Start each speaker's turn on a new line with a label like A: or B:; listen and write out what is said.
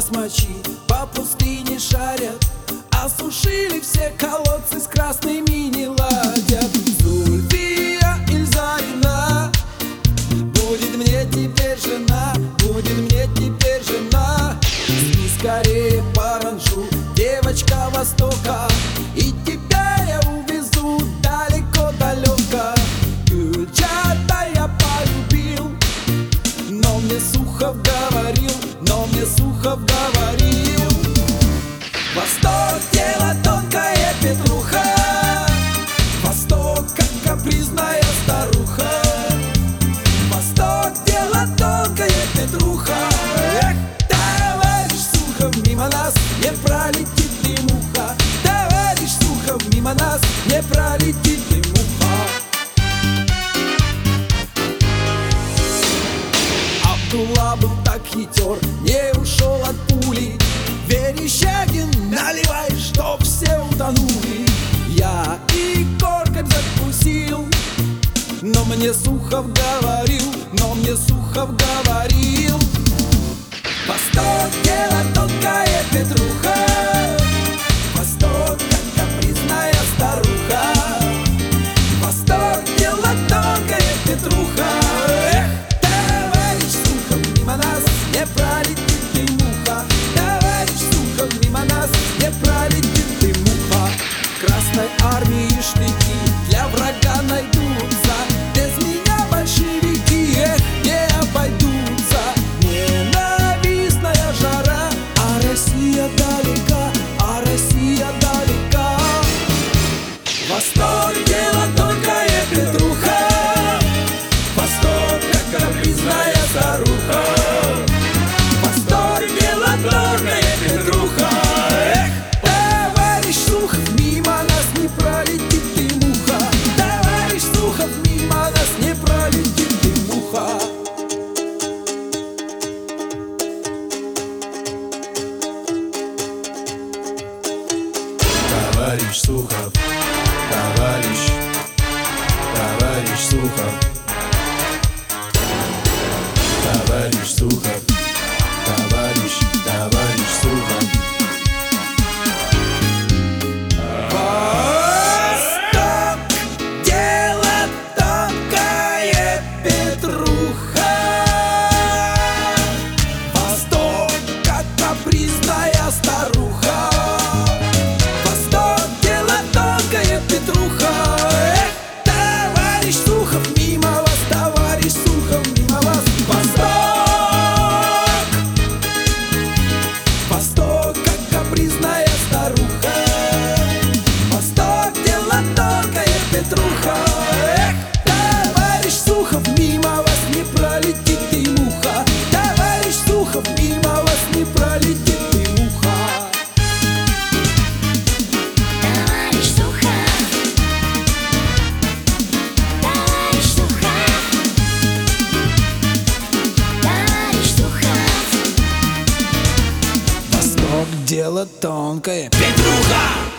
A: басмачи по пустыне шарят, осушили все колодцы, с красными не ладят. Зульфия Ильзарина будет мне теперь жена, будет мне теперь жена. Сними скорее Паранжу, девочка Востока, и тебя я увезу далеко-далеко. Гюльчата я полюбил, но мне Сухов говорил, но мне Сухов говорил: Восток — дело тонкое, Петруха, Восток, как капризная старуха. Восток — дело тонкое, Петруха. Эх, товарищ Сухов, мимо нас не пролетит и муха. Товарищ Сухов, мимо нас не пролетит и муха. Абдулла был так хитер, не ушел от пули. Верещагин, наливай, чтоб все утонули. Я и корком закусил, но мне Сухов говорил, но мне Сухов говорил: Восток — дело тонкое, Петруха, Восток, как капризная старуха. Восток — дело тонкое, Петруха. Эх, товарищ Сухов, мимо нас не пролетит и муха. Товарищ Сухов, мимо нас не пролетит и муха. В Красной армии штыки для врага найдутся, без меня большевики, эх, не обойдутся. Ненавистная жара, а Россия далека, а Россия далека. Восток — дело тонкое, Петруха, Восток, как капризная старуха. Восток — дело тонкое, Петруха. Эх, товарищ Сухов, мимо нас не пролетит и муха. Товарищ Сухов, мимо нас не пролетит и муха.
B: Товарищ Сухов, товарищ Сухов, товарищ Сухов, товарищ Сухов.
A: Восток — дело тонкое, Петруха. Восток, как капризная старуха. Восток — дело тонкое, Петруха. Эх, товарищ Сухов, мимо вас, товарищ Сухов, мимо вас. Восток, Восток, как капризная старуха. Восток — дело тонкое, Петруха. Эх, товарищ Сухов, мимо вас не пролетит и муха. Товарищ Сухов, мимо вас не пролетит и муха.
C: Товарищ Сухов, товарищ Сухов, товарищ Сухов.
A: Восток — дело тонкое, Петруха.